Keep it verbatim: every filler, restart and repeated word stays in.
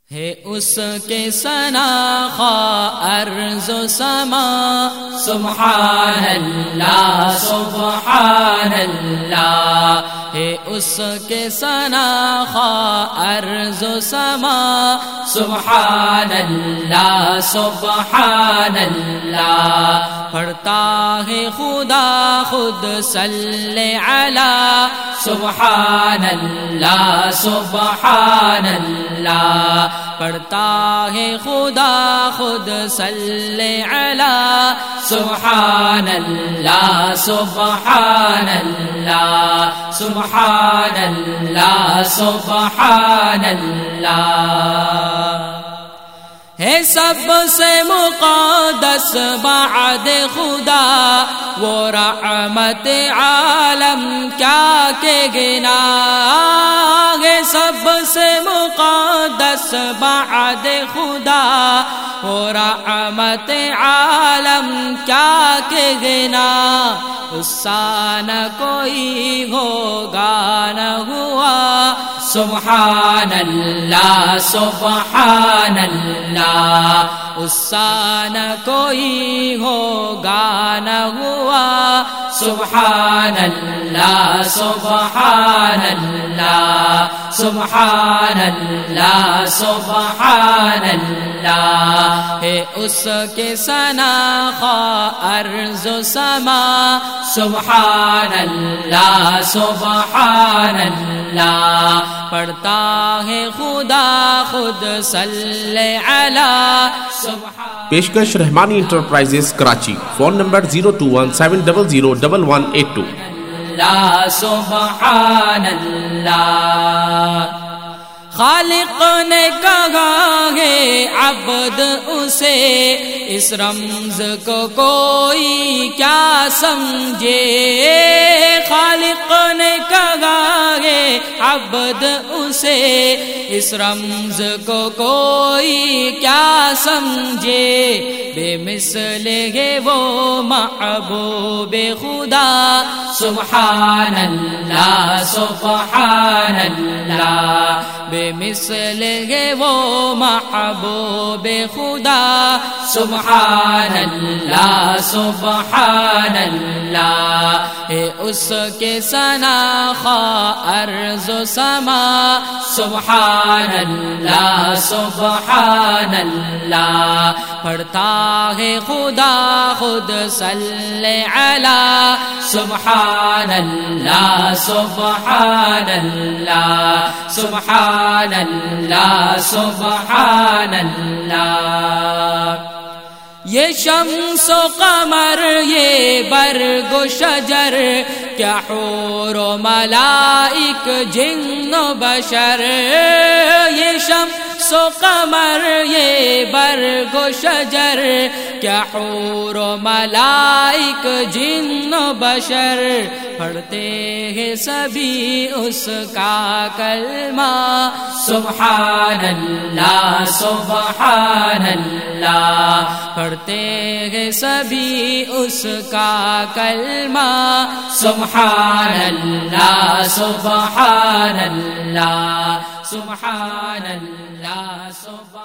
ہے اس کے ثنا خواہ ارض و سما، سبحان اللہ سبحان اللہ، ہے اس کے ثنا خواہ ارض و سما، سبحان اللہ سبحان اللہ، پڑھتا ہے خدا خود صلی علی، سبحان اللہ سبحان اللہ، پڑھتا ہے خدا خود صلی علی، سبحان اللہ سبحان اللہ، سبحان اللہ سبحان اللہ، ہے سب سے مقدس بعد خدا وہ رحمت عالم کیا کہ گنا، ہے سب سے مقدس بعد خدا وہ رحمت عالم کیا کہ گنا، اس سا نہ کوئی ہوگا نہ ہوا، سبحان اللہ سبحان اللہ، اس سا نہ کوئی ہوگا نہ ہوا، سبحان اللہ سبحان اللہ، سبحان اللہ سبحان اللہ، ہے اس کے ثنا خواہ ارض و سما، سبحان اللہ سبحان اللہ، پڑھتا ہے خدا خود صلی علی، سبحان۔ پیشکش Rahmani enterprises Karachi, phone number zero two one seven double zero double one eight two. اللہ سبحان اللہ، خالق نے کہا ہے عبد اسے، اس رمز کو کوئی کیا سمجھے، خالق نے کہا ہے عبد اسے، اس رمز کو کوئی کیا سمجھے، بے مثل ہے وہ محبوب خدا، سبحان اللہ سبحان اللہ، بے مثل ہے وہ محبوب خدا، سبحان اللہ سبحان اللہ، ہے اس کے ثنا خواہ ارض و سما، سبحان اللہ سبحان اللہ، پڑھتا ہے خدا خود صلی علی، سبحان اللہ سبحان اللہ، سبحان اللہ سبحان اللہ، یہ شمس و قمر یہ برگ و شجر کیا حور و ملائک جن و بشر، یہ شمس و قمر یہ برگ و شجر کیا حور و ملائک جن و بشر، پڑھتے ہیں سبھی اس کا کلمہ، سبحان اللہ سبحان اللہ، پڑھتے ہیں سبھی اس کا کلمہ، سبحان اللہ سبحان اللہ، سبحان اللہ سبحان